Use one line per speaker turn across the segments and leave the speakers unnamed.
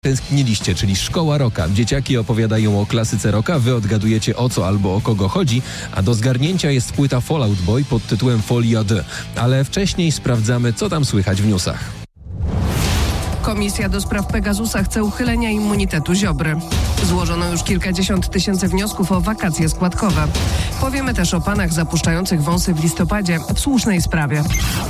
Tęskniliście, czyli Szkoła Rocka. Dzieciaki opowiadają o klasyce rocka, wy odgadujecie o co albo o kogo chodzi, a do zgarnięcia jest płyta Fall Out Boy pod tytułem Folia D. Ale wcześniej sprawdzamy, co tam słychać w newsach.
Komisja do spraw Pegasusa chce uchylenia immunitetu Ziobry. Złożono już kilkadziesiąt tysięcy wniosków o wakacje składkowe. Powiemy też o panach zapuszczających wąsy w listopadzie w słusznej sprawie.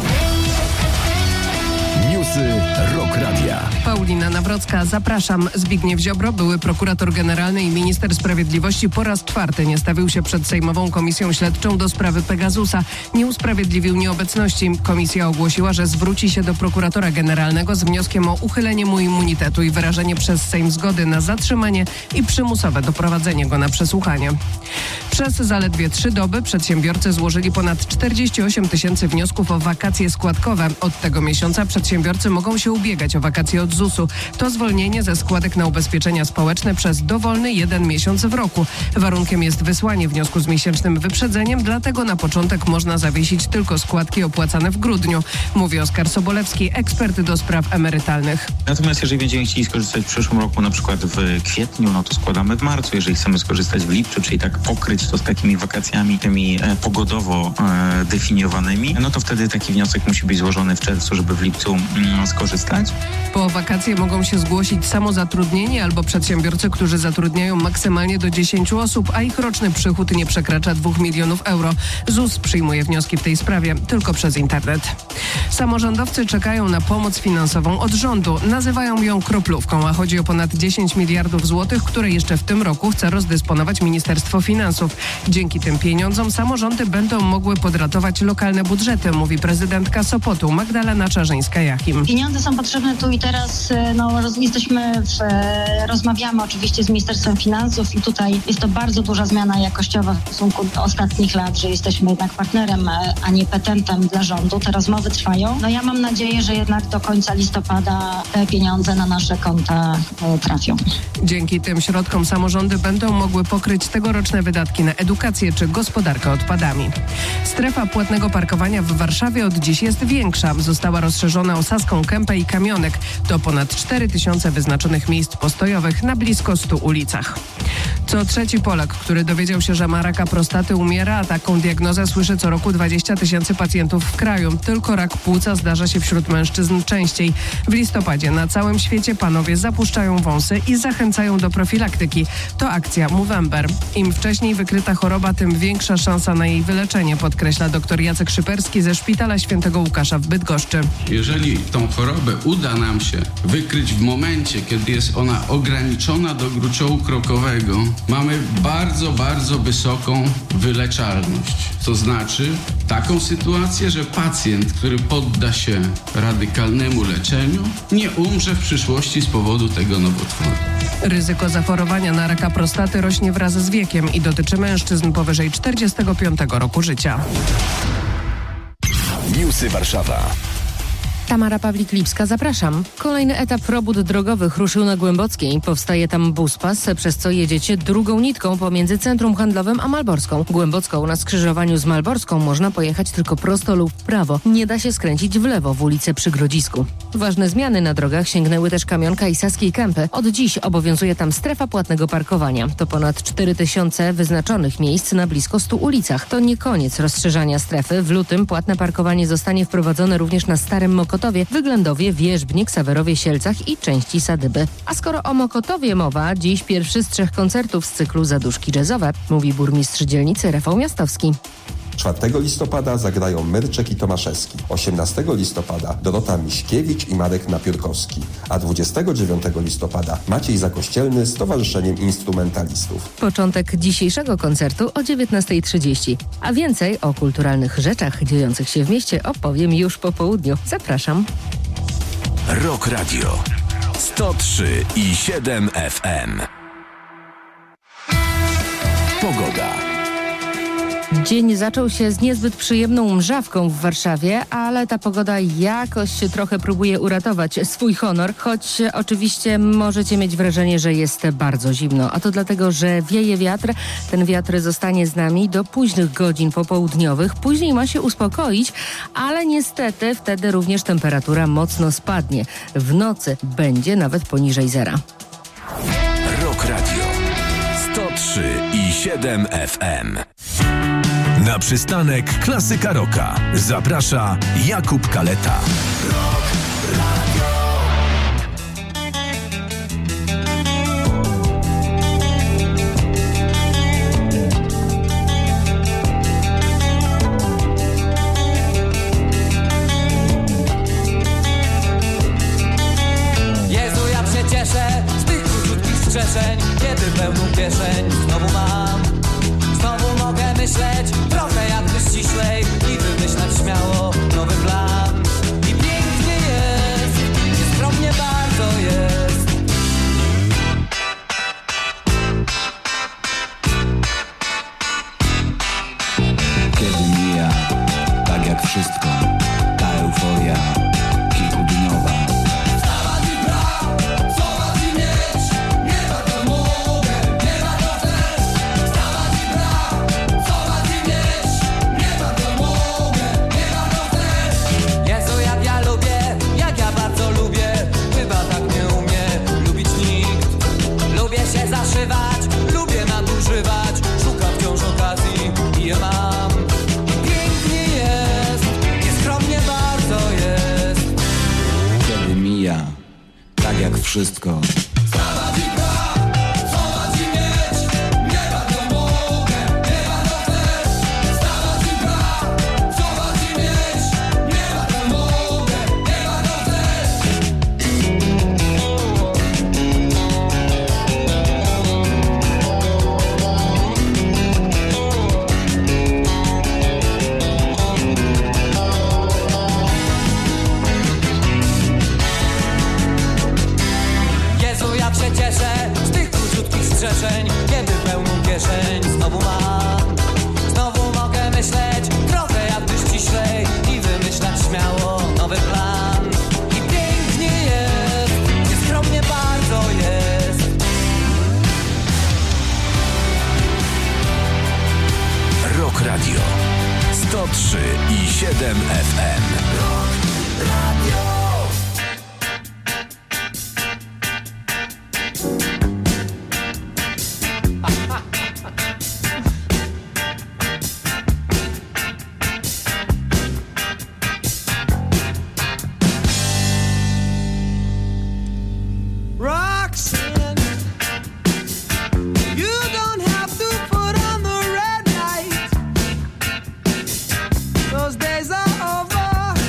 Newsy Rock Radia.
Paulina Nawrocka, zapraszam. Zbigniew Ziobro, były prokurator generalny i minister sprawiedliwości, po raz czwarty nie stawił się przed Sejmową Komisją Śledczą do sprawy Pegasusa. Nie usprawiedliwił nieobecności. Komisja ogłosiła, że zwróci się do prokuratora generalnego z wnioskiem o uchylenie mu immunitetu i wyrażenie przez Sejm zgody na zatrzymanie i przymusowe doprowadzenie go na przesłuchanie. Przez zaledwie 3 doby przedsiębiorcy złożyli ponad 48 tysięcy wniosków o wakacje składkowe. Od tego miesiąca przedsiębiorcy mogą się ubiegać o wakacje od ZUS-u. To zwolnienie ze składek na ubezpieczenia społeczne przez dowolny 1 miesiąc w roku. Warunkiem jest wysłanie wniosku z miesięcznym wyprzedzeniem, dlatego na początek można zawiesić tylko składki opłacane w grudniu, mówi Oskar Sobolewski, ekspert do spraw emerytalnych.
Natomiast jeżeli będziemy chcieli skorzystać w przyszłym roku, na przykład w kwietniu, no to składamy w marcu. Jeżeli chcemy skorzystać w lipcu, czyli tak pokryć to z takimi wakacjami, tymi pogodowo definiowanymi, no to wtedy taki wniosek musi być złożony w czerwcu, żeby w lipcu skorzystać.
Po wakacje mogą się zgłosić samozatrudnieni albo przedsiębiorcy, którzy zatrudniają maksymalnie do 10 osób, a ich roczny przychód nie przekracza 2 milionów euro. ZUS przyjmuje wnioski w tej sprawie tylko przez internet. Samorządowcy czekają na pomoc finansową od rządu. Nazywają ją kroplówką, a chodzi o ponad 10 miliardów złotych, które jeszcze w tym roku chce rozdysponować Ministerstwo Finansów. Dzięki tym pieniądzom samorządy będą mogły podratować lokalne budżety, mówi prezydentka Sopotu Magdalena Czarzyńska-Jachim.
Pieniądze są potrzebne tu i teraz. Rozmawiamy oczywiście z Ministerstwem Finansów i tutaj jest to bardzo duża zmiana jakościowa w stosunku do ostatnich lat, że jesteśmy jednak partnerem, a nie petentem dla rządu. Te rozmowy trwają. No ja mam nadzieję, że jednak do końca listopada te pieniądze na nasze konta trafią.
Dzięki tym środkom samorządy będą mogły pokryć tegoroczne wydatki na edukację czy gospodarkę odpadami. Strefa płatnego parkowania w Warszawie od dziś jest większa. Została rozszerzona o Saską Kępę i Kamionek. To ponad 4000 wyznaczonych miejsc postojowych na blisko 100 ulicach. Co trzeci Polak, który dowiedział się, że ma raka prostaty, umiera, a taką diagnozę słyszy co roku 20 tysięcy pacjentów w kraju. Tylko rak płuca zdarza się wśród mężczyzn częściej. W listopadzie na całym świecie panowie zapuszczają wąsy i zachęcają do profilaktyki. To akcja Movember. Im wcześniej wykryta choroba, tym większa szansa na jej wyleczenie, podkreśla dr Jacek Szyperski ze Szpitala Świętego Łukasza w Bydgoszczy.
Jeżeli tą chorobę uda nam się wykryć w momencie, kiedy jest ona ograniczona do gruczołu krokowego, mamy bardzo, bardzo wysoką wyleczalność. To znaczy taką sytuację, że pacjent, który podda się radykalnemu leczeniu, nie umrze w przyszłości z powodu tego nowotworu.
Ryzyko zachorowania na raka prostaty rośnie wraz z wiekiem i dotyczy mężczyzn powyżej 45 roku życia.
Newsy Warszawa.
Tamara Pawlik-Lipska, zapraszam. Kolejny etap robót drogowych ruszył na Głębockiej. Powstaje tam buspas, przez co jedziecie drugą nitką pomiędzy centrum handlowym a Malborską. Głębocką na skrzyżowaniu z Malborską można pojechać tylko prosto lub w prawo. Nie da się skręcić w lewo w ulicę przy Grodzisku. Ważne zmiany na drogach sięgnęły też Kamionka i Saskiej Kępy. Od dziś obowiązuje tam strefa płatnego parkowania. To ponad 4000 wyznaczonych miejsc na blisko 100 ulicach. To nie koniec rozszerzania strefy. W lutym płatne parkowanie zostanie wprowadzone również na Starym Mokotowie, Wyglądowie, Wierzbnik, Sawerowie, Sielcach i części Sadyby. A skoro o Mokotowie mowa, dziś pierwszy z 3 koncertów z cyklu Zaduszki jazzowe, mówi burmistrz dzielnicy Rafał Miastowski.
4 listopada zagrają Myrczek i Tomaszewski. 18 listopada Dorota Miśkiewicz i Marek Napiórkowski. A 29 listopada Maciej Zakościelny z Towarzyszeniem Instrumentalistów.
Początek dzisiejszego koncertu o 19:30. A więcej o kulturalnych rzeczach dziejących się w mieście opowiem już po południu. Zapraszam.
Rock Radio 103,7 FM. Pogoda.
Dzień zaczął się z niezbyt przyjemną mrzawką w Warszawie, ale ta pogoda jakoś trochę próbuje uratować swój honor, choć oczywiście możecie mieć wrażenie, że jest bardzo zimno. A to dlatego, że wieje wiatr. Ten wiatr zostanie z nami do późnych godzin popołudniowych. Później ma się uspokoić, ale niestety wtedy również temperatura mocno spadnie. W nocy będzie nawet poniżej zera.
Rock Radio 103,7 FM. Na przystanek Klasyka Rocka zaprasza Jakub Kaleta.
Jezu, ja się cieszę z tych króciutkich strzeszeń, kiedy pełną kieszeń znowu mam. Znowu mogę myśleć trochę jakby ściślej i wymyślać śmiało nowy plan. I pięknie jest, nieskromnie bardzo jest.
Kiedy mija, tak jak wszystko, ta euforia kilkudniowa.
Lubię nadużywać, szukam wciąż okazji i je mam. Pięknie jest, nieskromnie bardzo jest.
Kiedy mija, tak jak wszystko.
Kiedy pełną kieszeń znowu mam. Znowu mogę myśleć trochę jakby ściślej i wymyślać śmiało nowy plan. I pięknie jest, nieskromnie bardzo jest.
Rock Radio 103,7 FM. Rock Radio.
Those days are over.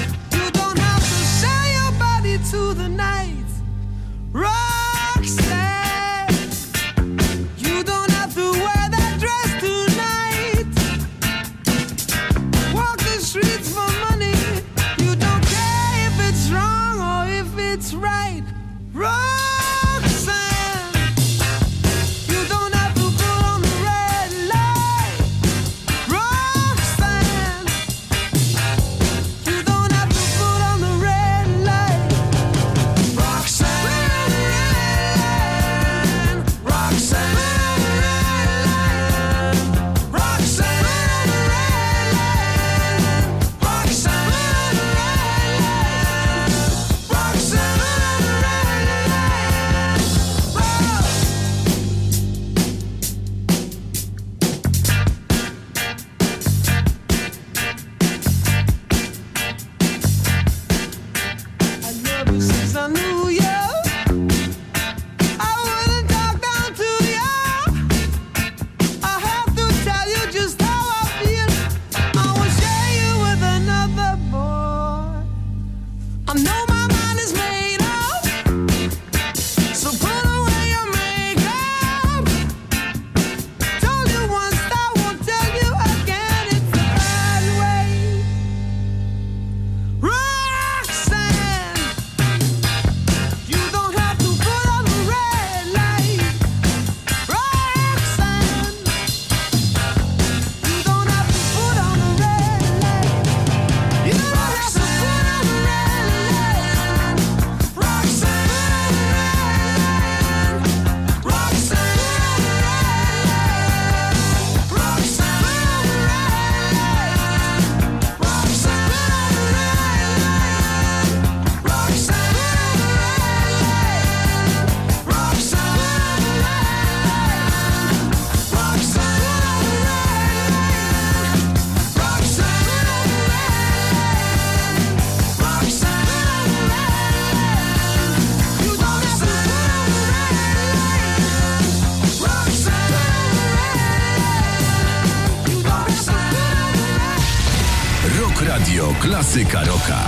Klasyka Rocka.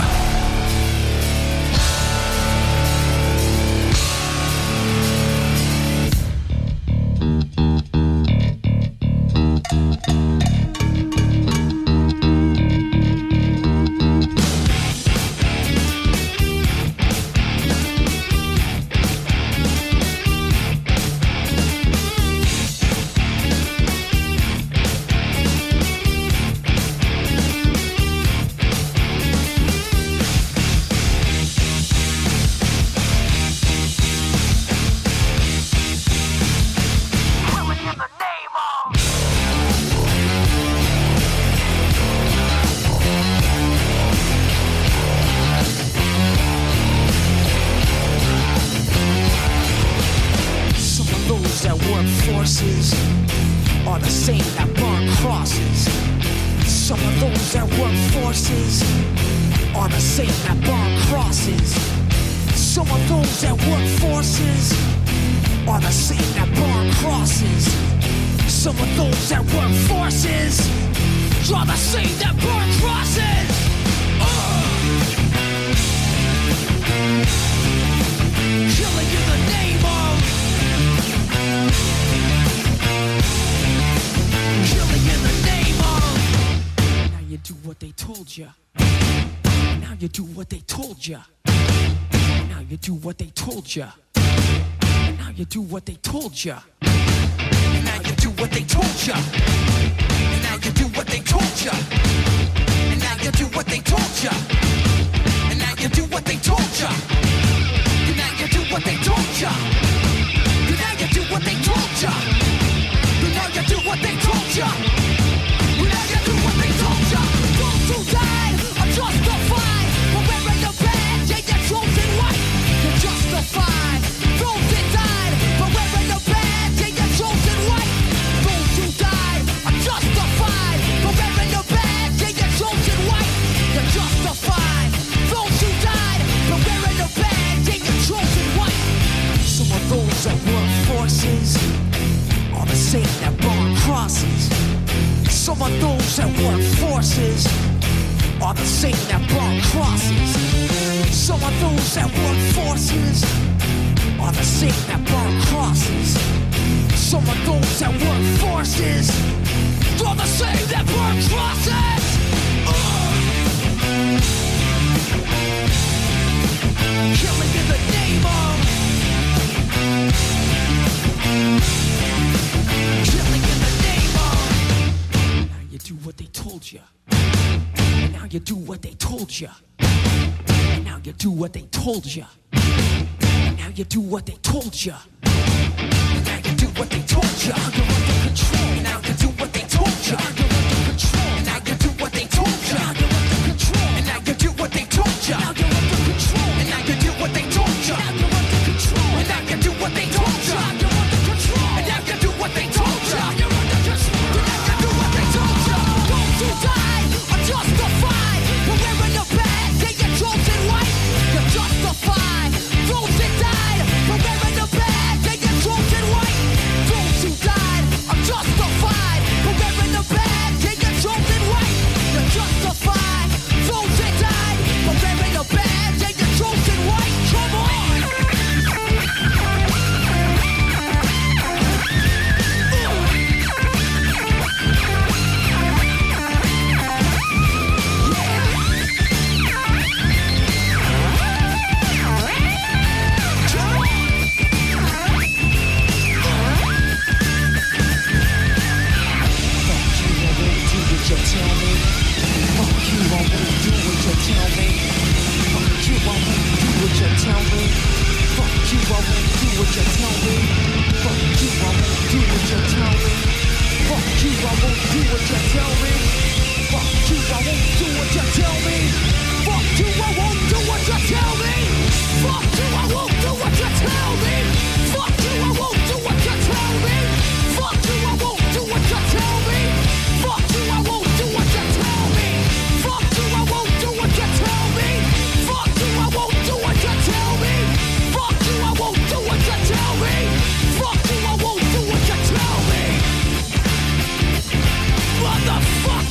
Motherfucker!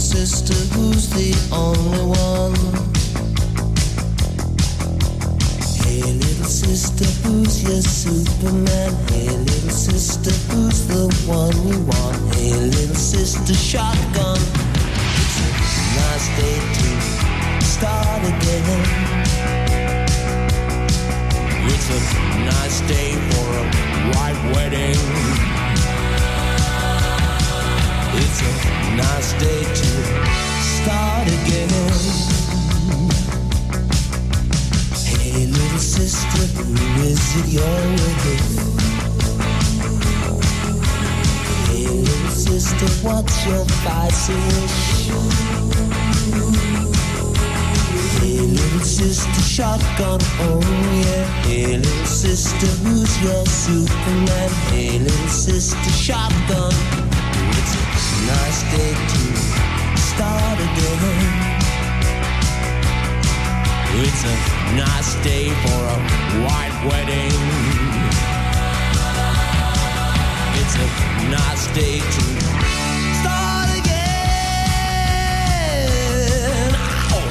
sister, who's the only one? Hey little sister, who's your Superman? Hey little sister, who's the one you want? Hey little sister, shotgun. It's a nice day to start again. It's a nice day for a white wedding. It's a nice day to start again. Hey little sister, who is it you're with? Hey little sister, what's your vice wish? Hey little sister, shotgun, oh yeah. Hey little sister, who's your Superman? Hey little sister, shotgun. It's a nice day to start again. It's a nice day for a white wedding. It's a nice day to start again. Ow.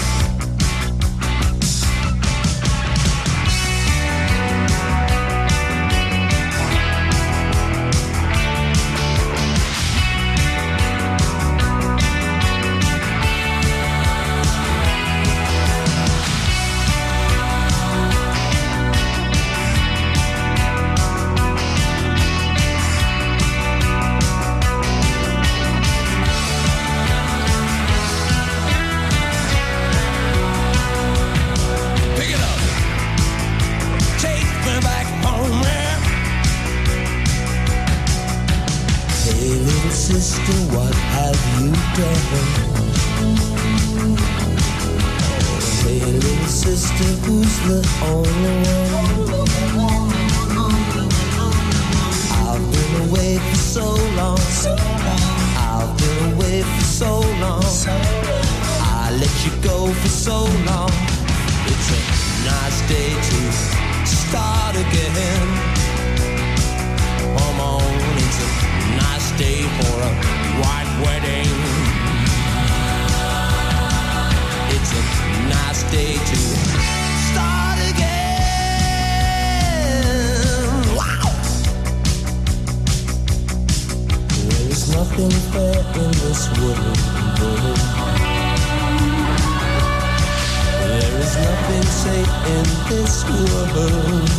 Sister, what have you done? Hey little sister, who's the only one? I've been away for so long. I've been away for so long. I let you go for so long. It's a nice day to start again. Come on, it's a nice day for a white wedding. It's a nice day to start again. Wow! There is nothing fair in this world. There is nothing safe in this world.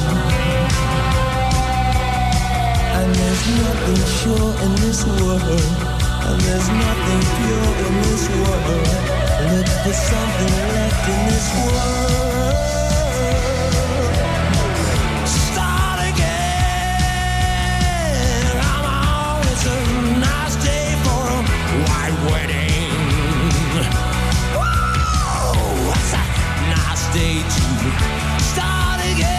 And there's nothing sure in this world. And there's nothing pure in this world. Look for something left in this world. Start again. Come on, it's a nice day for a white wedding. Whoa, it's a nice day to start again.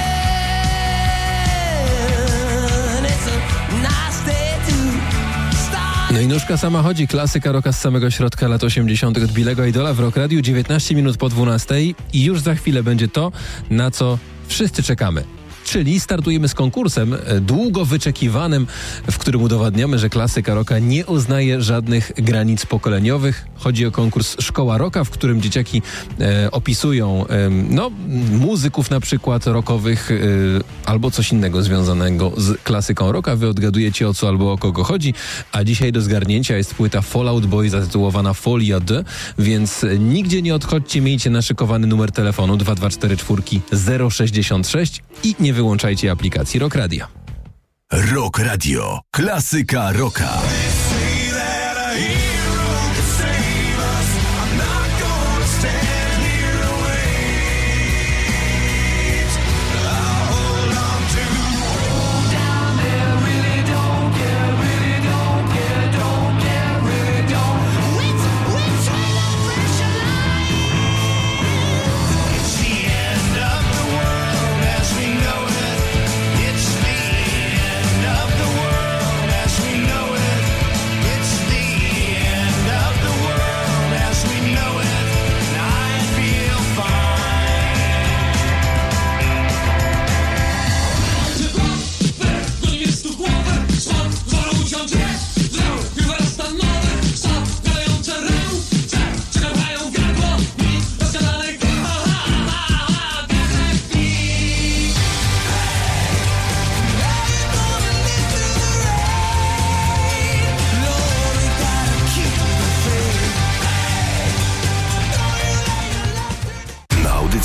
No i nóżka sama chodzi, klasyka rocka z samego środka lat 80. od Billego Idola w Rock Radiu, 19 minut po 12 i już za chwilę będzie to, na co wszyscy czekamy. Czyli startujemy z konkursem długo wyczekiwanym, w którym udowadniamy, że klasyka rocka nie uznaje żadnych granic pokoleniowych. Chodzi o konkurs Szkoła Rocka, w którym dzieciaki opisują muzyków na przykład rockowych albo coś innego związanego z klasyką rocka. Wy odgadujecie, o co albo o kogo chodzi, a dzisiaj do zgarnięcia jest płyta Fall Out Boy zatytułowana Folia D, więc nigdzie nie odchodźcie, miejcie naszykowany numer telefonu 2244 066 i nie wyłączajcie aplikacji Rock Radio.
Rock Radio. Klasyka rocka.
It's the end of the world as we know it.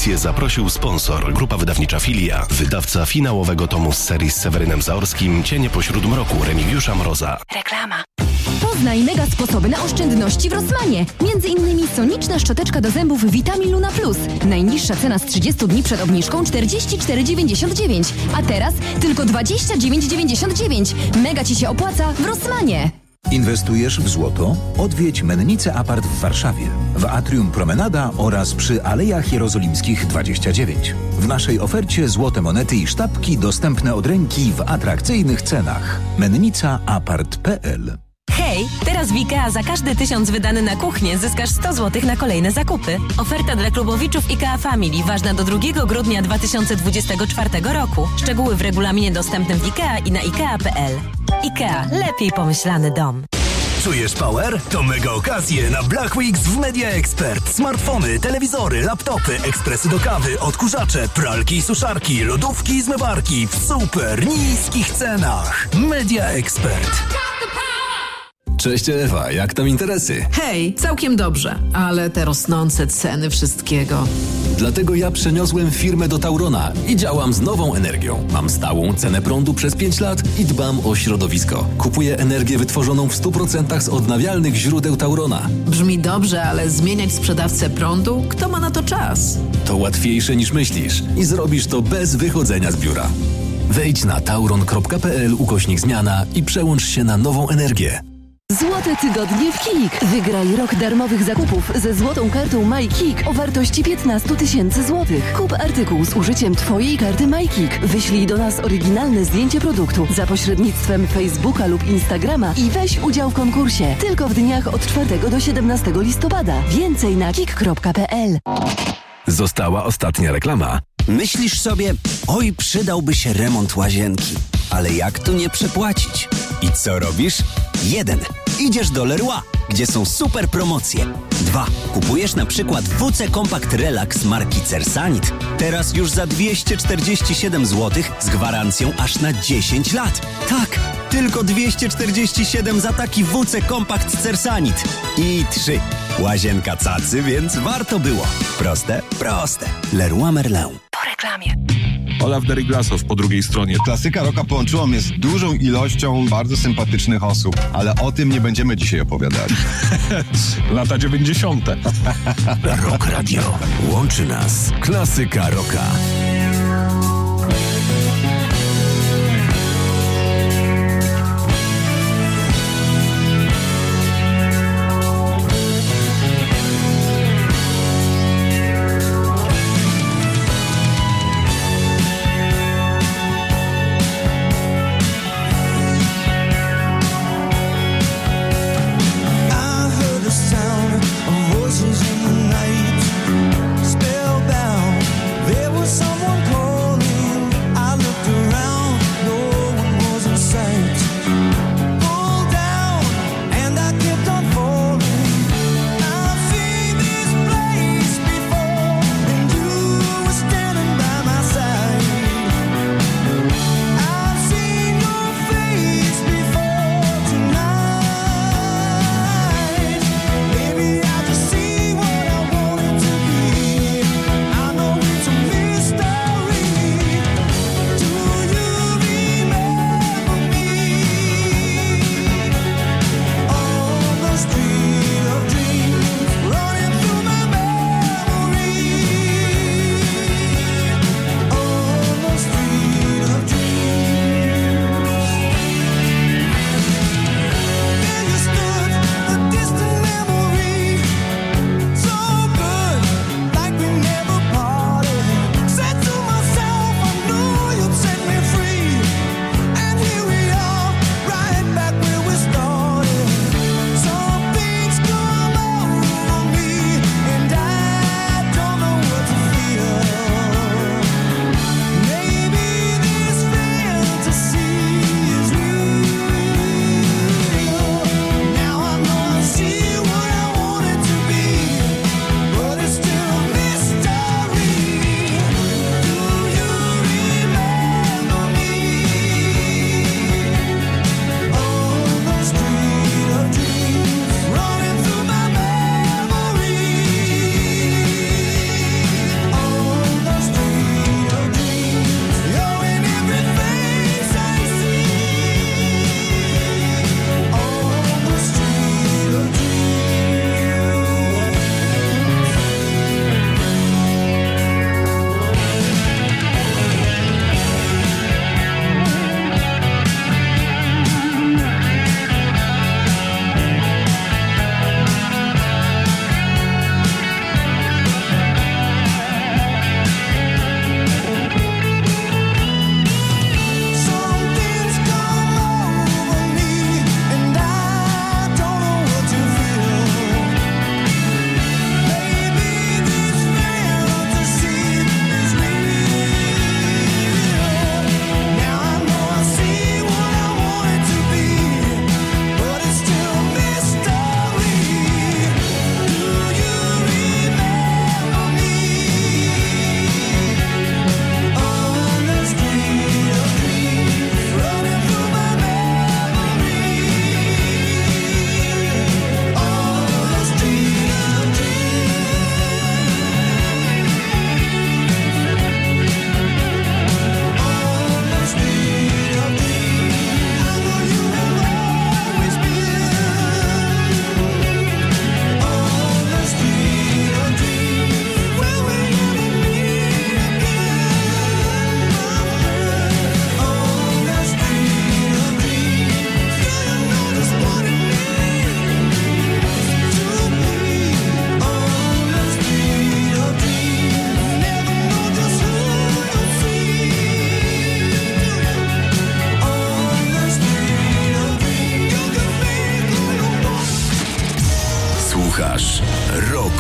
audycję zaprosił sponsor, grupa wydawnicza Filia, wydawca finałowego tomu z serii z Sewerynem Zaorskim Cienie pośród mroku Remigiusza Mroza.
Reklama. Poznaj mega sposoby na oszczędności w Rossmanie. Między innymi soniczna szczoteczka do zębów Vitamin Luna Plus. Najniższa cena z 30 dni przed obniżką 44,99, a teraz tylko 29,99. Mega Ci się opłaca w Rossmanie.
Inwestujesz w złoto? Odwiedź Mennice Apart w Warszawie, w Atrium Promenada oraz przy Alejach Jerozolimskich 29. W naszej ofercie złote monety i sztabki dostępne od ręki w atrakcyjnych cenach. mennicaapart.pl.
Hej, teraz w IKEA za każdy 1000 wydany na kuchnię zyskasz 100 zł na kolejne zakupy. Oferta dla klubowiczów IKEA Family ważna do 2 grudnia 2024 roku. Szczegóły w regulaminie dostępnym w IKEA i na IKEA.pl. IKEA. Lepiej pomyślany dom.
Czujesz power? To mega okazje na Black Weeks w Media Expert. Smartfony, telewizory, laptopy, ekspresy do kawy, odkurzacze, pralki i suszarki, lodówki i zmywarki w super niskich cenach. Media Expert.
Cześć Ewa, jak tam interesy?
Hej, całkiem dobrze, ale te rosnące ceny wszystkiego.
Dlatego ja przeniosłem firmę do Taurona i działam z nową energią. Mam stałą cenę prądu przez 5 lat i dbam o środowisko. Kupuję energię wytworzoną w 100% z odnawialnych źródeł Taurona.
Brzmi dobrze, ale zmieniać sprzedawcę prądu? Kto ma na to czas?
To łatwiejsze niż myślisz i zrobisz to bez wychodzenia z biura. Wejdź na tauron.pl/zmiana i przełącz się na nową energię.
Złote tygodnie w KIK. Wygraj rok darmowych zakupów ze złotą kartą MyKik o wartości 15 000 złotych. Kup artykuł z użyciem Twojej karty MyKik. Wyślij do nas oryginalne zdjęcie produktu za pośrednictwem Facebooka lub Instagrama i weź udział w konkursie. Tylko w dniach od 4 do 17 listopada. Więcej na kik.pl.
Została ostatnia reklama.
Myślisz sobie, oj, przydałby się remont łazienki, ale jak tu nie przepłacić? I co robisz? 1. Idziesz do Leroy, gdzie są super promocje. 2. Kupujesz na przykład WC Compact Relax marki Cersanit. Teraz już za 247 zł z gwarancją aż na 10 lat. Tak, tylko 247 za taki WC Compact Cersanit. I 3. Łazienka cacy, więc warto było. Proste? Proste. Leroy Merlin.
Po reklamie.
Olaf Deriglasow po drugiej stronie.
Klasyka rocka połączyła mnie z dużą ilością bardzo sympatycznych osób, ale o tym nie będziemy dzisiaj opowiadali.
Lata 90.
Rock Radio. Łączy nas klasyka rocka.
Someone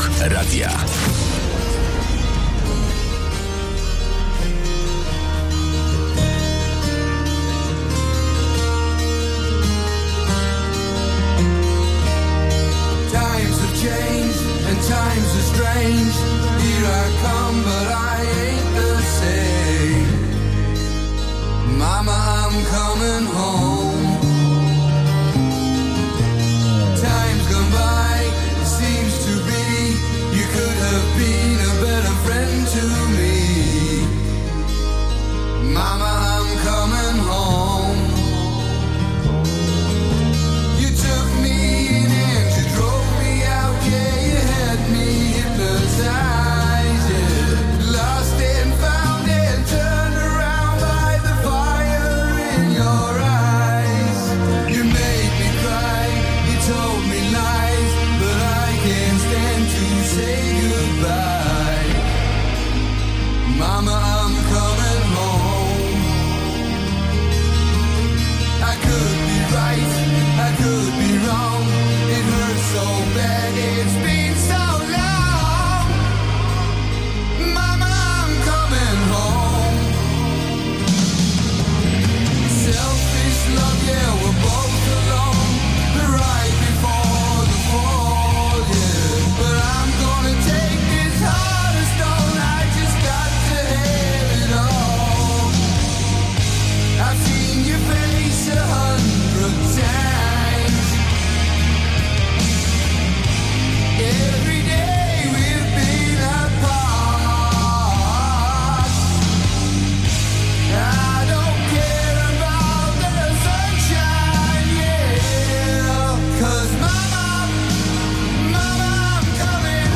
Rok Radia.
Times have changed and times are strange. Here I come, but I ain't the same. Mama, I'm coming home. Time's gone by, it seems to be. You could have been a better friend to me. Mama, I'm coming home. You took me in and you drove me out, yeah, you had me hypnotized, yeah. Lost and found and turned around by the fire in your eyes. You made me cry, you told me lies, but I can't stand to say goodbye. Mama, I'm coming home. I could be right, I could be wrong. It hurts so bad, it's been so long. Mama, I'm coming home. Selfish love, yeah, we're both alone. Right before the fall, yeah. But I'm gonna take this heart of stone. I just got to have it all. I've seen your face 100 times. Every day we've been apart. I don't care about the sunshine, yeah. 'Cause mama, I'm coming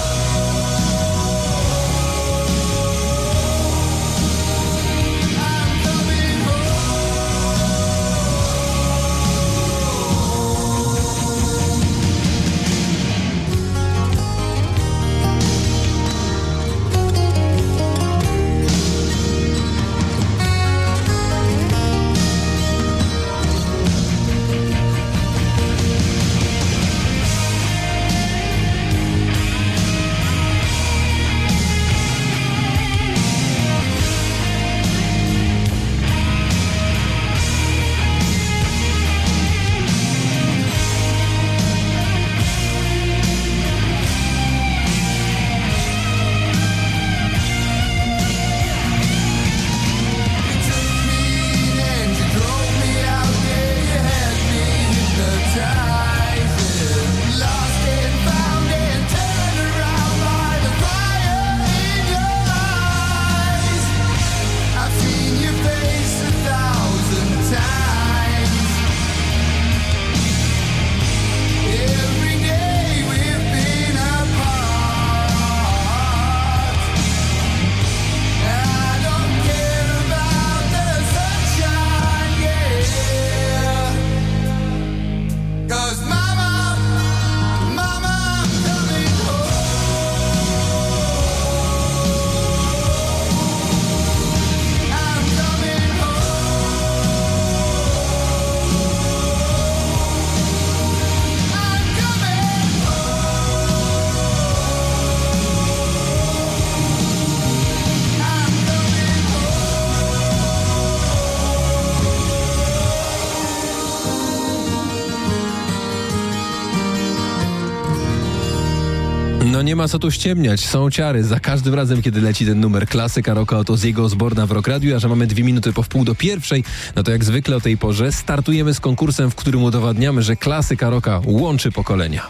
No nie ma co tu ściemniać, są ciary. Za każdym razem, kiedy leci ten numer klasyka rocka, oto z jego Osborna w Rock Radiu, a że mamy 2 minuty po 1:30, no to jak zwykle o tej porze startujemy z konkursem, w którym udowadniamy, że klasyka rocka łączy pokolenia.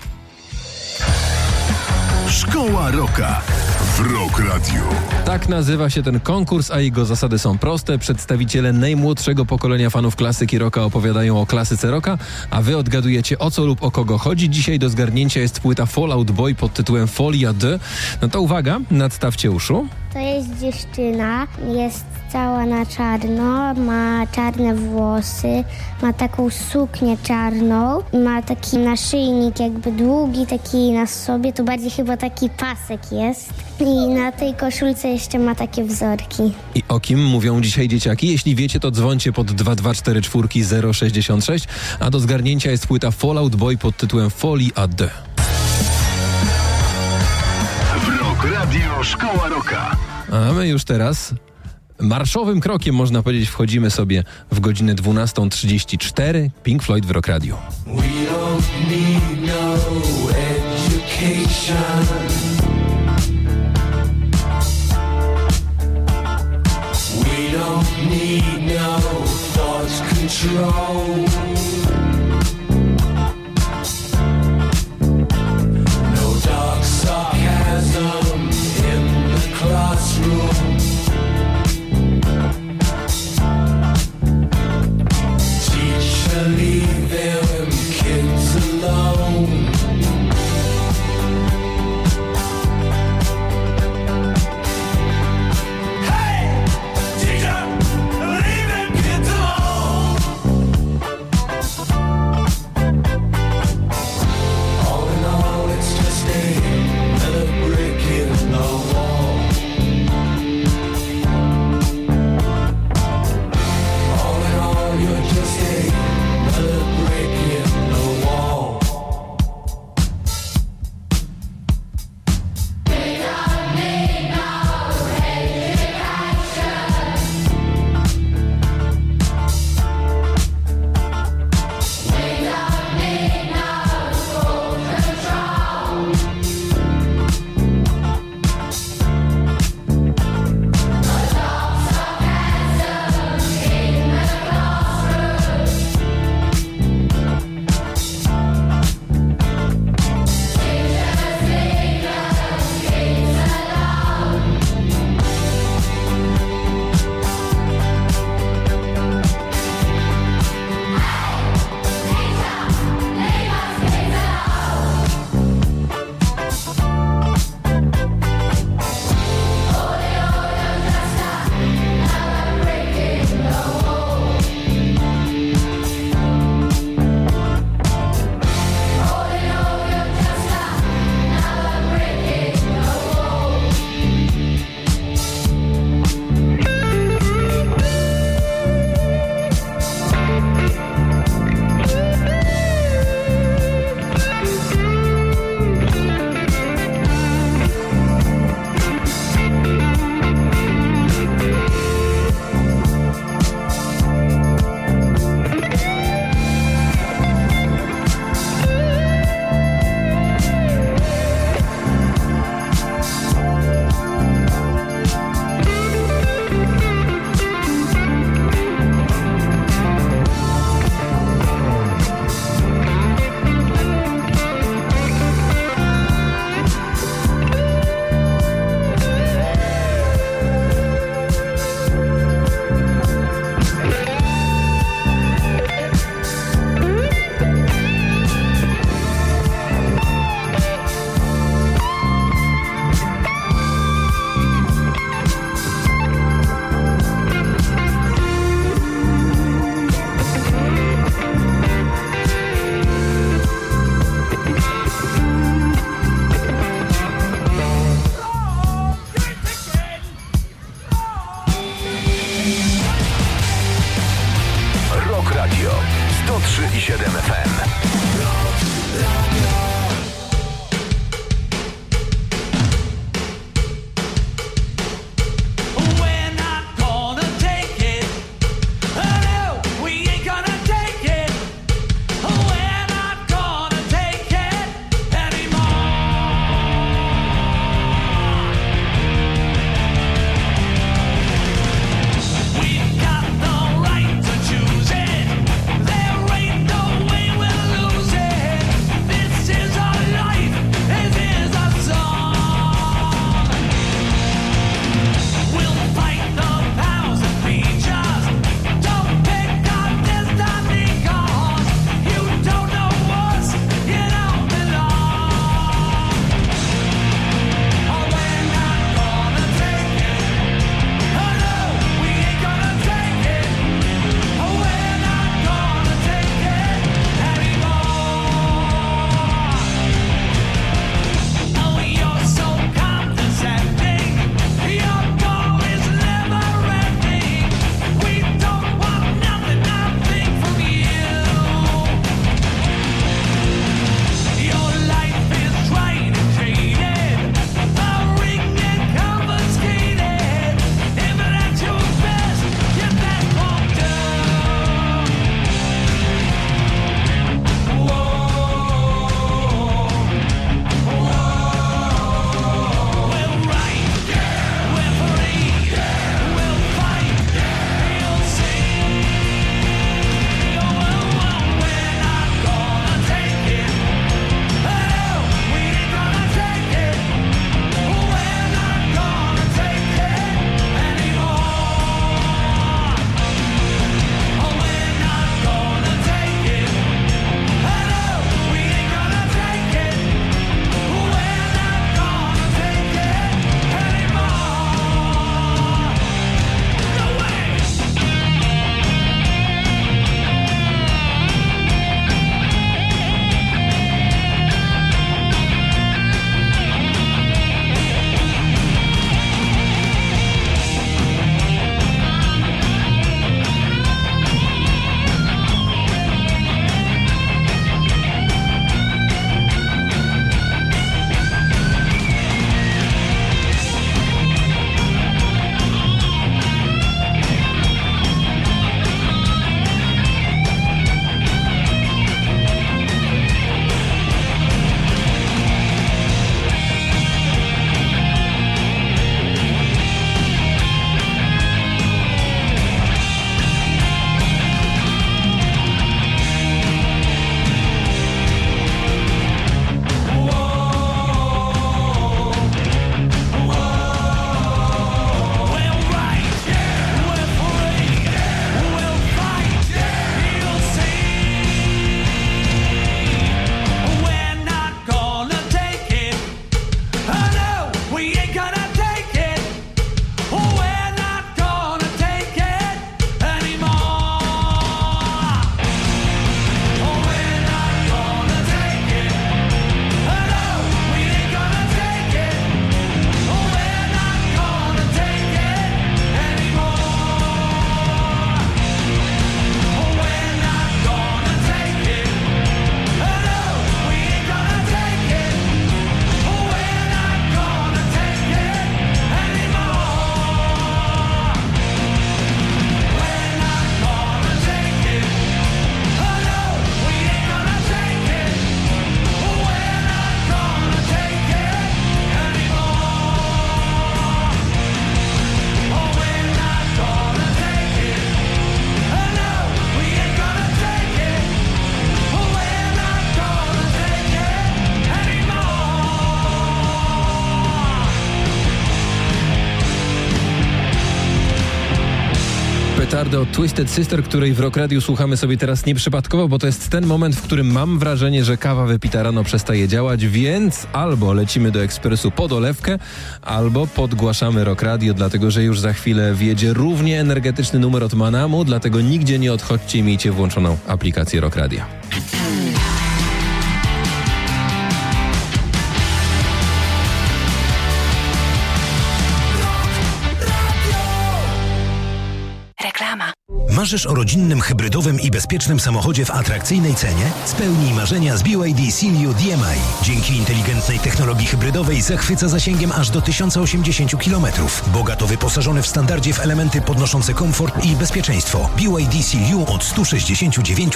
Szkoła Rocka w Rock Radiu.
Tak nazywa się ten konkurs, a jego zasady są proste. Przedstawiciele najmłodszego pokolenia fanów klasyki rocka opowiadają o klasyce rocka, a wy odgadujecie, o co lub o kogo chodzi. Dzisiaj do zgarnięcia jest płyta Fall Out Boy pod tytułem Folia D. No to uwaga, nadstawcie uszu.
To jest dziewczyna, jest cała na czarno, ma czarne włosy, ma taką suknię czarną, ma taki naszyjnik jakby długi, taki na sobie, to bardziej chyba taki pasek jest. I na tej koszulce jeszcze ma takie wzorki.
I o kim mówią dzisiaj dzieciaki? Jeśli wiecie, to dzwońcie pod 2244 066, a do zgarnięcia jest płyta Fall Out Boy pod tytułem Folia D.
To Szkoła Rocka.
A my już teraz marszowym krokiem, można powiedzieć, wchodzimy sobie w godzinę 12:34. Pink Floyd w Rock Radio.
We don't need no education. We don't need no thought control. No dark sarcasm in the classroom. Teacher, leave them kids alone. Hey, teacher, leave them kids alone.
Petardo Twisted Sister, której w Rock Radiu słuchamy sobie teraz nieprzypadkowo, bo to jest ten moment, w którym mam wrażenie, że kawa wypita rano przestaje działać, więc albo lecimy do Ekspresu po dolewkę, albo podgłaszamy Rock Radio, dlatego że już za chwilę wjedzie równie energetyczny numer od Manamu, dlatego nigdzie nie odchodźcie i miejcie włączoną aplikację Rock Radio.
Reklama. Marzysz o rodzinnym, hybrydowym i bezpiecznym samochodzie w atrakcyjnej cenie? Spełnij marzenia z BYD Seal DMI. Dzięki inteligentnej technologii hybrydowej zachwyca zasięgiem aż do 1080 km. Bogato wyposażony w standardzie w elementy podnoszące komfort i bezpieczeństwo. BYD Seal od 169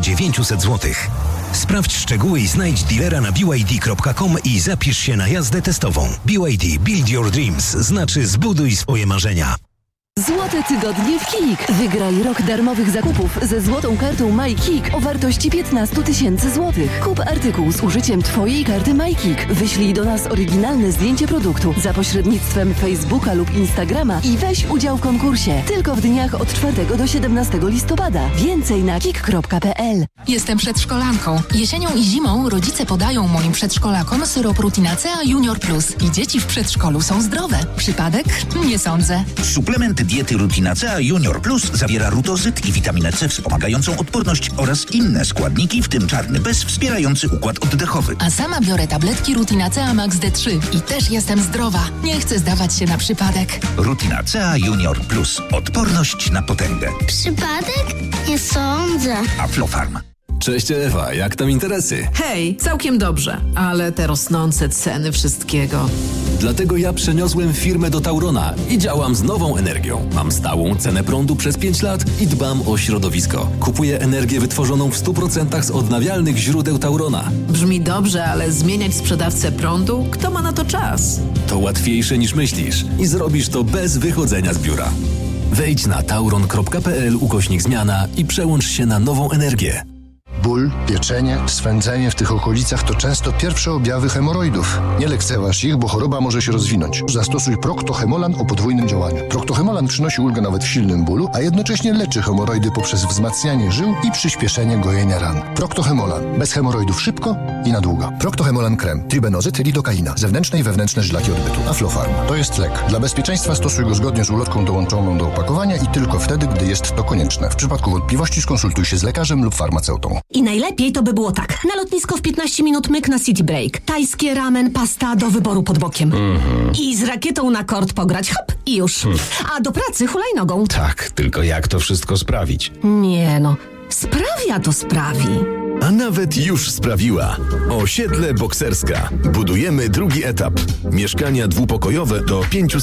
900 zł. Sprawdź szczegóły i znajdź dealera na byd.com i zapisz się na jazdę testową. BYD Build Your Dreams znaczy zbuduj swoje marzenia.
Złote tygodnie w KIK. Wygraj rok darmowych zakupów ze złotą kartą MyKik o wartości 15 000 złotych. Kup artykuł z użyciem Twojej karty MyKik. Wyślij do nas oryginalne zdjęcie produktu za pośrednictwem Facebooka lub Instagrama i weź udział w konkursie. Tylko w dniach od 4 do 17 listopada. Więcej na kik.pl.
Jestem przedszkolanką. Jesienią i zimą rodzice podają moim przedszkolakom syrop Rutinacea Junior Plus. I dzieci w przedszkolu są zdrowe. Przypadek? Nie sądzę.
Suplement diety Rutinacea Junior Plus zawiera rutozyt i witaminę C wspomagającą odporność oraz inne składniki, w tym czarny bez wspierający układ oddechowy.
A sama biorę tabletki Rutinacea Max D3 i też jestem zdrowa. Nie chcę zdawać się na przypadek.
Rutinacea Junior Plus. Odporność na potęgę.
Przypadek? Nie sądzę.
Aflofarm.
Cześć Ewa, jak tam interesy?
Hej, całkiem dobrze, ale te rosnące ceny wszystkiego.
Dlatego ja przeniosłem firmę do Taurona i działam z nową energią. Mam stałą cenę prądu przez 5 lat i dbam o środowisko. Kupuję energię wytworzoną w 100% z odnawialnych źródeł Taurona.
Brzmi dobrze, ale zmieniać sprzedawcę prądu? Kto ma na to czas?
To łatwiejsze niż myślisz i zrobisz to bez wychodzenia z biura. Wejdź na tauron.pl/zmiana i przełącz się na nową energię.
Ból, pieczenie, swędzenie w tych okolicach to często pierwsze objawy hemoroidów. Nie lekceważ ich, bo choroba może się rozwinąć. Zastosuj Procto-Hemolan o podwójnym działaniu. Procto-Hemolan przynosi ulgę nawet w silnym bólu, a jednocześnie leczy hemoroidy poprzez wzmacnianie żył i przyspieszenie gojenia ran. Procto-Hemolan. Bez hemoroidów szybko i na długo. Procto-Hemolan krem. Tribenozyt, lidokaina. Zewnętrzne i wewnętrzne żylaki odbytu. Aflofarm. To jest lek. Dla bezpieczeństwa stosuj go zgodnie z ulotką dołączoną do opakowania i tylko wtedy, gdy jest to konieczne. W przypadku wątpliwości skonsultuj się z lekarzem lub farmaceutą.
I najlepiej to by było tak. Na lotnisko w 15 minut myk na City Break. Tajskie ramen, pasta do wyboru pod bokiem. I z rakietą na kort pograć, hop, i już. A do pracy hulajnogą.
Tak, tylko jak to wszystko sprawić?
Nie no, sprawia to sprawi.
A nawet już sprawiła. Osiedle Bokserska. Budujemy drugi etap. Mieszkania dwupokojowe do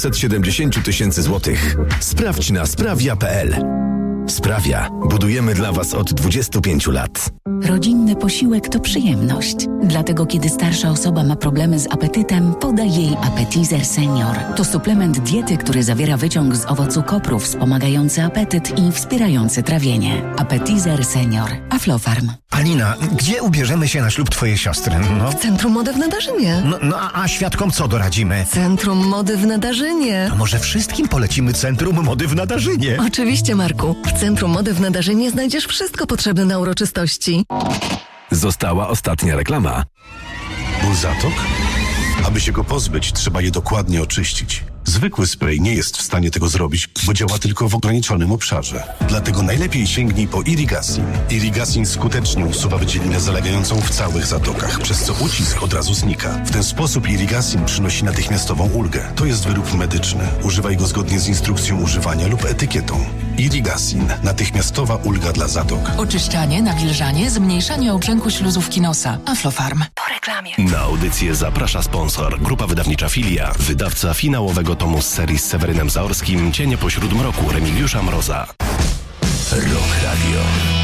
570 000 złotych. Sprawdź na sprawia.pl. Sprawia. Budujemy dla Was od 25 lat.
Rodzinny posiłek to przyjemność. Dlatego kiedy starsza osoba ma problemy z apetytem, podaj jej Appetizer Senior. To suplement diety, który zawiera wyciąg z owocu kopru wspomagający apetyt i wspierający trawienie. Appetizer Senior. Aflofarm.
Alina, gdzie ubierzemy się na ślub twojej siostry? No.
W Centrum Mody w Nadarzynie.
A świadkom co doradzimy?
Centrum Mody w Nadarzynie.
A może wszystkim polecimy Centrum Mody w Nadarzynie?
Oczywiście, Marku. W Centrum Mody w Nadarzynie znajdziesz wszystko potrzebne na uroczystości.
Została ostatnia reklama.
Ból zatok?
Aby się go pozbyć, trzeba je dokładnie oczyścić. Zwykły spray nie jest w stanie tego zrobić, bo działa tylko w ograniczonym obszarze. Dlatego najlepiej sięgnij po Irigasin. Irigasin skutecznie usuwa wydzielinę zalegającą w całych zatokach, przez co ucisk od razu znika. W ten sposób Irigasin przynosi natychmiastową ulgę. To jest wyrób medyczny. Używaj go zgodnie z instrukcją używania lub etykietą. Irigasin. Natychmiastowa ulga dla zatok.
Oczyszczanie, nawilżanie, zmniejszanie obrzęku śluzówki nosa. Aflofarm. Po reklamie.
Na audycję zaprasza sponsor. Grupa wydawnicza Filia. Wydawca finałowego tomu z serii z Sewerynem Zaorskim. Cienie pośród mroku Remigiusza Mroza.
Rock Radio.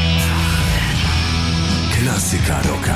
Klasyka rocka.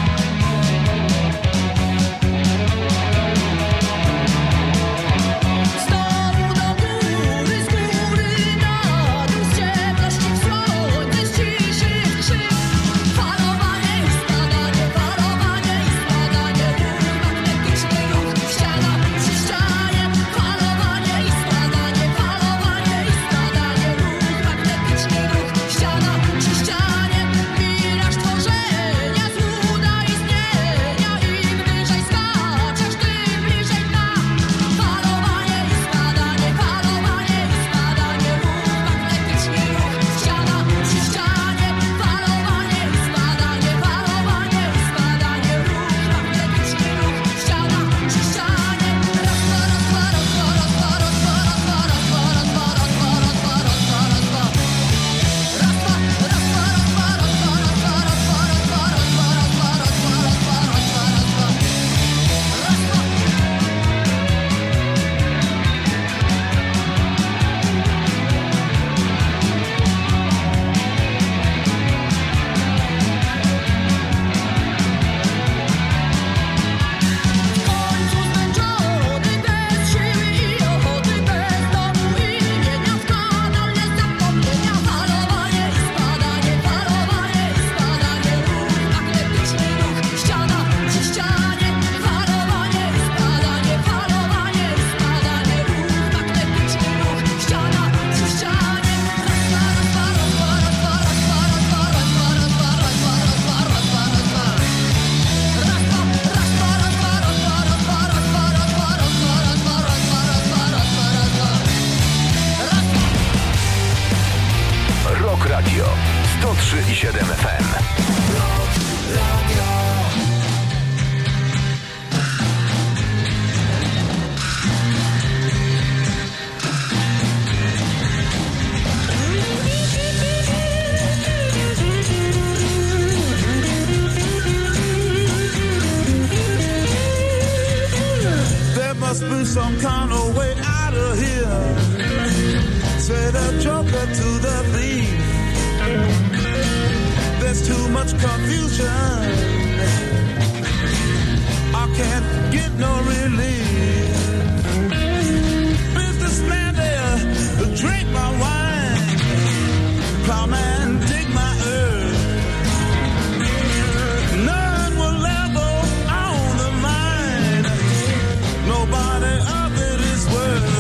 Radio 103,7 FM.
There must be some kind of way out of here. Say the joker to the thief. There's too much confusion. I can't get no relief. Businessman there, drink my wine. Plowman, dig my earth. None will level on the mine. Nobody of it is worth.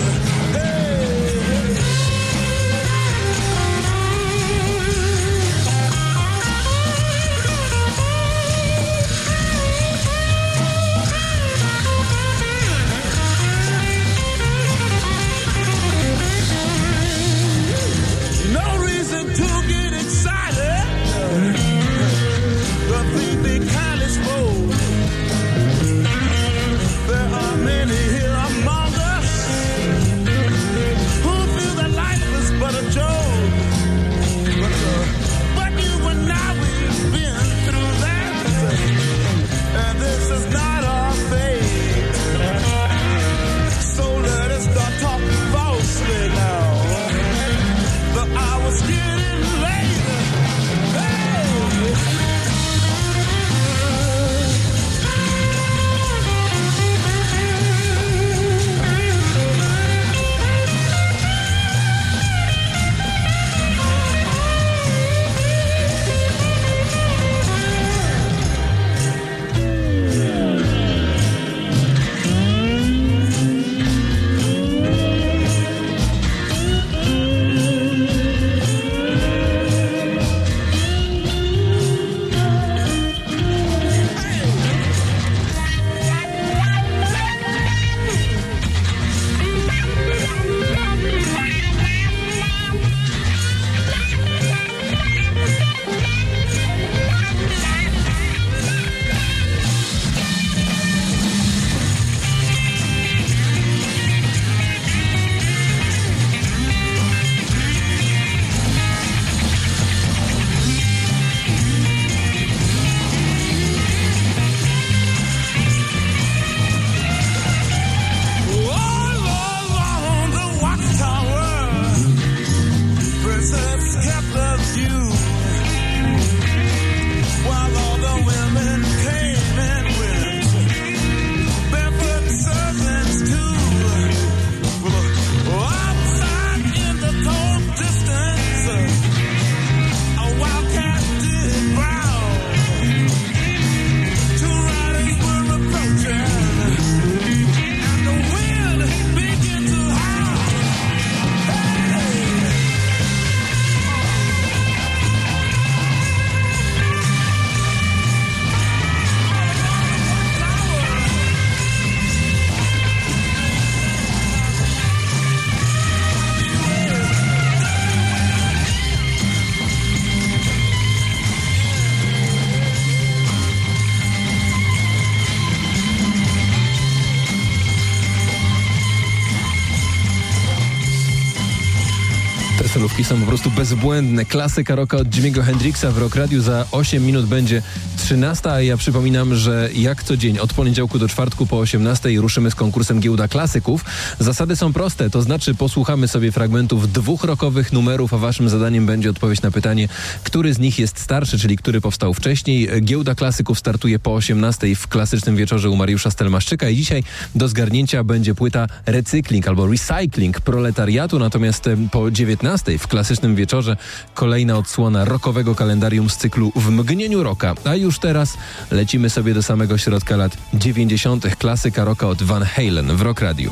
solówki są po prostu bezbłędne. Klasyka rocka od Jimmy'ego Hendrixa w Rock Radiu. Za 8 minut będzie 13, a ja przypominam, że jak co dzień od poniedziałku do czwartku po 18 ruszymy z konkursem Giełda Klasyków. Zasady są proste, to znaczy posłuchamy sobie fragmentów 2 rockowych numerów, a waszym zadaniem będzie odpowiedź na pytanie, który z nich jest starszy, czyli który powstał wcześniej. Giełda Klasyków startuje po 18 w klasycznym wieczorze u Mariusza Stelmaszczyka i dzisiaj do zgarnięcia będzie płyta Recykling albo Recycling Proletariatu, natomiast po 19 w klasycznym wieczorze kolejna odsłona rockowego kalendarium z cyklu W mgnieniu rocka. A już teraz lecimy sobie do samego środka lat 90. Klasyka rocka od Van Halen w Rock Radiu.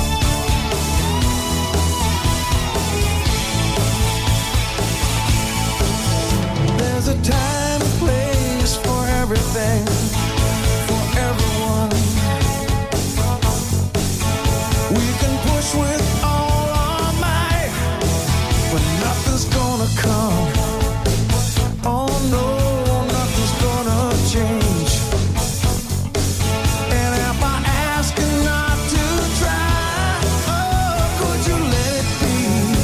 There's a time and place for everything, for everyone. We can push with all our might, but nothing's gonna come. Oh no, nothing's gonna change. And if I ask you not to try, oh, could you let it be?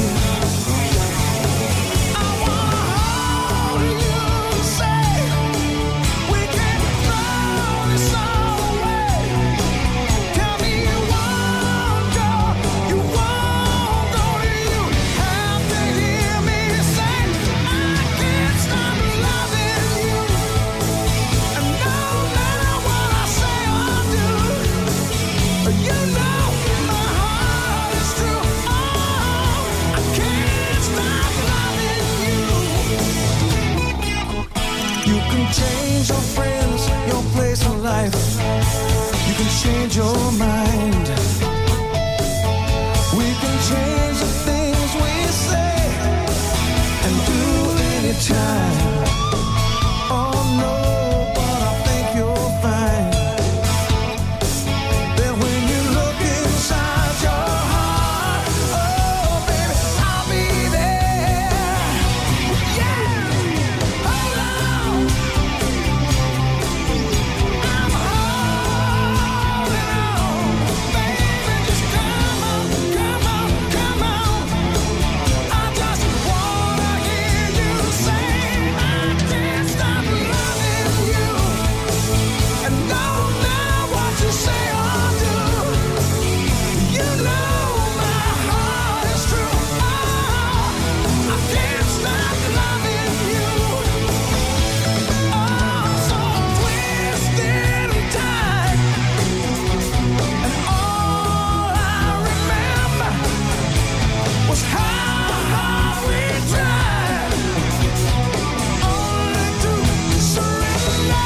I wanna hold you and say we can throw this all away. Tell me you won't go, you won't go. You have to hear me say I can't stop loving you. And no matter what I say or do, you know my heart is true. Oh, I can't stop loving you. You can change your friends, your place in life. You can change your mind. We can change the things we say and do anytime. Oh no, but I think you'll find that when you look inside your heart, oh baby, I'll be there. Yeah, hold on. I'm holding on, baby, just come on, come on, come on. I just wanna hear you say I can't stop loving you. And no matter what you say or do, you know my heart is true. Oh, I can't stop loving you. Oh, so twisted and tight, and all I remember was how hard we tried, only to surrender.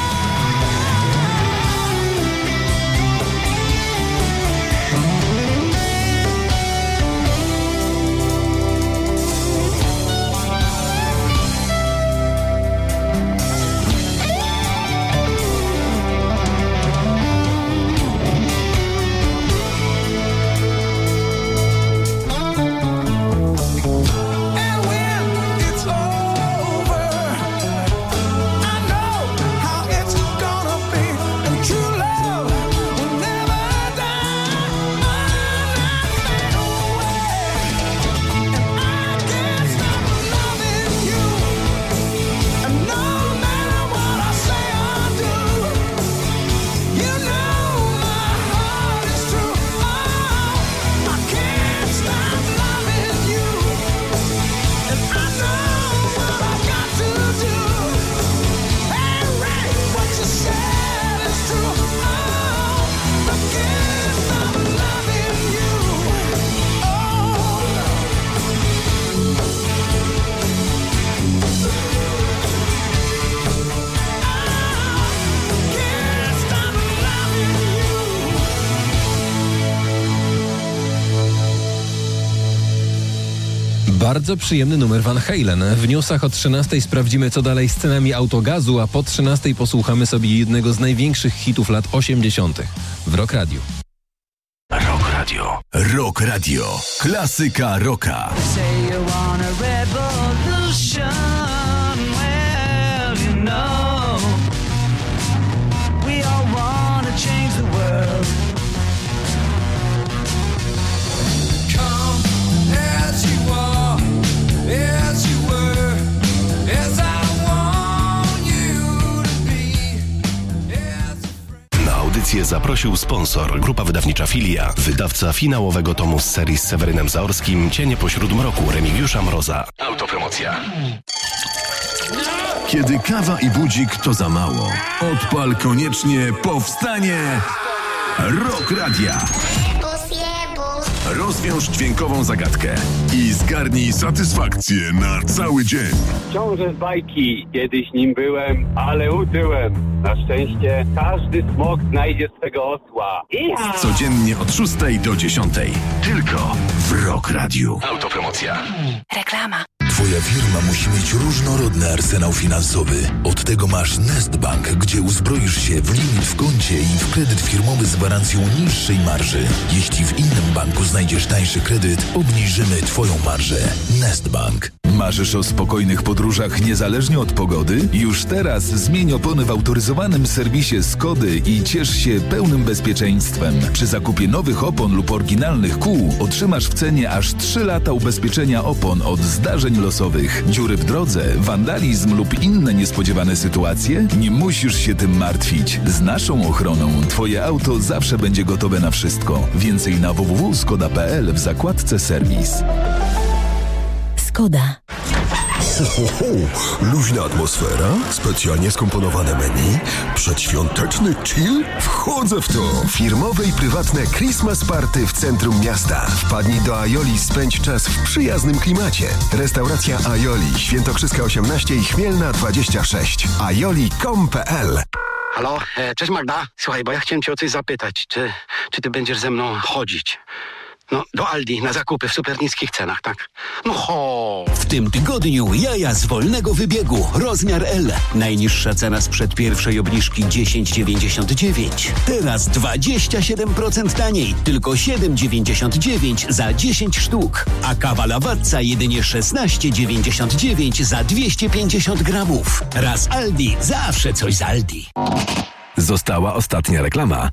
And when it's over, I know how it's gonna be. And true love will never die, not fade away. And I can't stop loving you. And no matter what I say or do, you know my heart is true. Oh, I can't stop loving you. And I know what I've got to do. Hey, Ray, what you said is true. Oh, I can't stop loving you. Oh, can't stop loving you.
Bardzo przyjemny numer Van Halen. W newsach o 13 sprawdzimy, co dalej z cenami autogazu, a po 13 posłuchamy sobie jednego z największych hitów lat 80. w Rock Radiu.
Rock Radio. Rock Radio. Klasyka rocka.
Say you want a revolution. Well, you know, we all want to change the world. Come as you are.
audycję zaprosił sponsor, grupa wydawnicza Filia, wydawca finałowego tomu z serii z Sewerynem Zaorskim, Cienie pośród mroku Remigiusza Mroza. Autopromocja.
Kiedy kawa i budzik to za mało, odpal koniecznie Powstanie Rock Radia. Rozwiąż dźwiękową zagadkę i zgarnij satysfakcję na cały dzień.
Ciąże z bajki, kiedyś nim byłem, ale utyłem. Na szczęście każdy smok znajdzie swego osła. Iha!
Codziennie od 6 do 10. Tylko w Rock Radiu.
Autopromocja.
Reklama.
Twoja firma musi mieć różnorodny arsenał finansowy. Od tego masz Nestbank, gdzie uzbroisz się w limit w koncie i w kredyt firmowy z gwarancją niższej marży. Jeśli w innym banku znajdziesz tańszy kredyt, obniżymy Twoją marżę. Nestbank.
Marzysz o spokojnych podróżach niezależnie od pogody? Już teraz zmień opony w autoryzowanym serwisie Skody i ciesz się pełnym bezpieczeństwem. Przy zakupie nowych opon lub oryginalnych kół otrzymasz w cenie aż 3 lata ubezpieczenia opon od zdarzeń losowych. Dziury w drodze, wandalizm lub inne niespodziewane sytuacje? Nie musisz się tym martwić. Z naszą ochroną Twoje auto zawsze będzie gotowe na wszystko. Więcej na www.skoda.pl w zakładce serwis.
Skoda.
Ho, ho, ho. Luźna atmosfera, specjalnie skomponowane menu, przedświąteczny chill? Wchodzę w to! Firmowe i prywatne Christmas Party w centrum miasta. Wpadnij do Aioli, spędź czas w przyjaznym klimacie. Restauracja Aioli, Świętokrzyska 18 i Chmielna 26. aioli.com.pl.
Halo? Cześć Magda. Słuchaj, bo ja chciałem cię o coś zapytać. Czy ty będziesz ze mną chodzić? No, do Aldi na zakupy w super niskich cenach, tak? No ho!
W tym tygodniu jaja z wolnego wybiegu. Rozmiar L. Najniższa cena sprzed pierwszej obniżki 10,99. Teraz 27% taniej. Tylko 7,99 za 10 sztuk. A kawa Lawazza jedynie 16,99 za 250 gramów. Raz Aldi, zawsze coś z Aldi.
Została ostatnia reklama.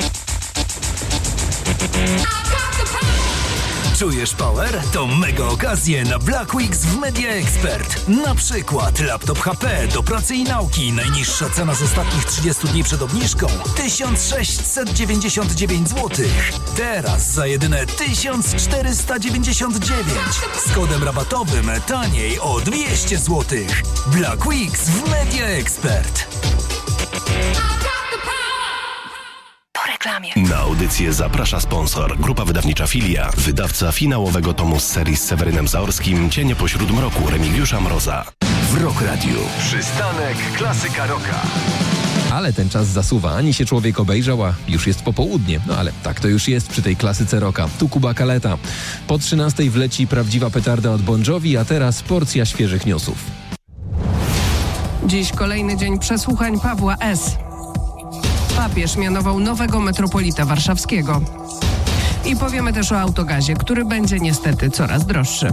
Czujesz power? To mega okazje na Black Weeks w Media Expert. Na przykład laptop HP do pracy i nauki. Najniższa cena z ostatnich 30 dni przed obniżką 1699 zł. Teraz za jedyne 1499. Z kodem rabatowym taniej o 200 zł. Black Weeks w Media Expert.
Na audycję zaprasza sponsor, grupa wydawnicza Filia, wydawca finałowego tomu z serii z Sewerynem Zaorskim, Cienie pośród mroku Remigiusza Mroza.
W Rock Radiu. Przystanek klasyka rocka.
Ale ten czas zasuwa, ani się człowiek obejrzał, a już jest popołudnie. No ale tak to już jest przy tej klasyce rocka. Tu Kuba Kaleta. Po 13 wleci prawdziwa petarda od Bon Jovi, a teraz porcja świeżych newsów.
Dziś kolejny dzień przesłuchań Pawła S. Papież mianował nowego metropolita warszawskiego. I powiemy też o autogazie, który będzie niestety coraz droższy.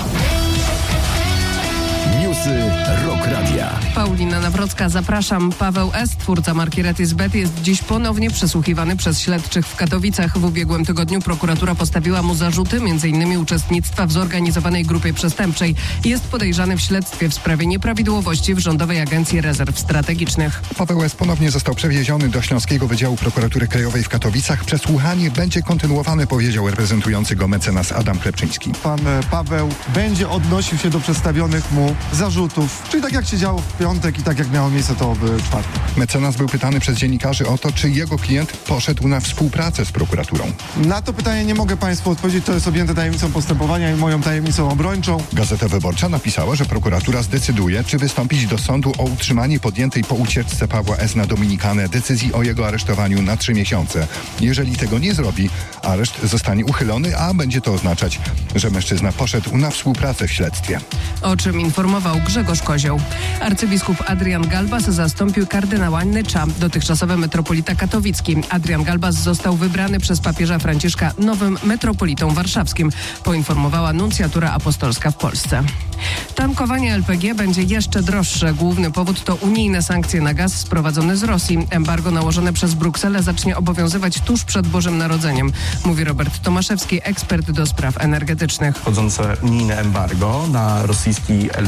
Newsy Rock Radia.
Paulina Nawrocka, zapraszam. Paweł S., twórca marki Retisbet, jest dziś ponownie przesłuchiwany przez śledczych w Katowicach. W ubiegłym tygodniu prokuratura postawiła mu zarzuty, m.in. uczestnictwa w zorganizowanej grupie przestępczej. Jest podejrzany w śledztwie w sprawie nieprawidłowości w Rządowej Agencji Rezerw Strategicznych.
Paweł S. ponownie został przewieziony do Śląskiego Wydziału Prokuratury Krajowej w Katowicach. Przesłuchanie będzie kontynuowane, powiedział reprezentujący go mecenas Adam Klepczyński.
Pan Paweł będzie odnosił się do przedstawionych mu zarzutów, czyli tak jak się działo w piątek i tak jak miało miejsce to w czwartek.
Mecenas był pytany przez dziennikarzy o to, czy jego klient poszedł na współpracę z prokuraturą.
Na to pytanie nie mogę Państwu odpowiedzieć, to jest objęte tajemnicą postępowania i moją tajemnicą obrończą.
Gazeta Wyborcza napisała, że prokuratura zdecyduje, czy wystąpić do sądu o utrzymanie podjętej po ucieczce Pawła S. na Dominikanę decyzji o jego aresztowaniu na 3 miesiące. Jeżeli tego nie zrobi, areszt zostanie uchylony, a będzie to oznaczać, że mężczyzna poszedł na współpracę w śledztwie.
O czym informował Grzegorz Kozioł. Arcybiskup Adrian Galbas zastąpił kardynała Nycza, dotychczasowy metropolita katowicki. Adrian Galbas został wybrany przez papieża Franciszka nowym metropolitą warszawskim, poinformowała nuncjatura apostolska w Polsce. Tankowanie LPG będzie jeszcze droższe. Główny powód to unijne sankcje na gaz sprowadzony z Rosji. Embargo nałożone przez Brukselę zacznie obowiązywać tuż przed Bożym Narodzeniem, mówi Robert Tomaszewski, ekspert do spraw energetycznych.
Wchodzące unijne embargo na rosyjski LPG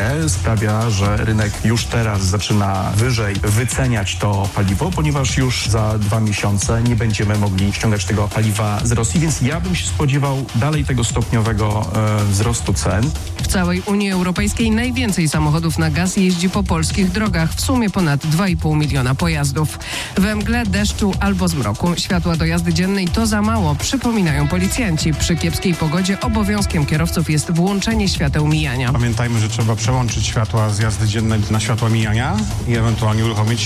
sprawia, że rynek już teraz zaczyna wyżej wyceniać to paliwo, ponieważ już za 2 miesiące nie będziemy mogli ściągać tego paliwa z Rosji, więc ja bym się spodziewał dalej tego stopniowego wzrostu cen.
W całej Unii Europejskiej najwięcej samochodów na gaz jeździ po polskich drogach, w sumie ponad 2,5 miliona pojazdów. We mgle, deszczu albo zmroku światła do jazdy dziennej to za mało, przypominają policjanci. Przy kiepskiej pogodzie obowiązkiem kierowców jest włączenie świateł mijania.
Pamiętajmy, że trzeba przełączyć światła z jazdy dziennej na światła mijania i ewentualnie uruchomić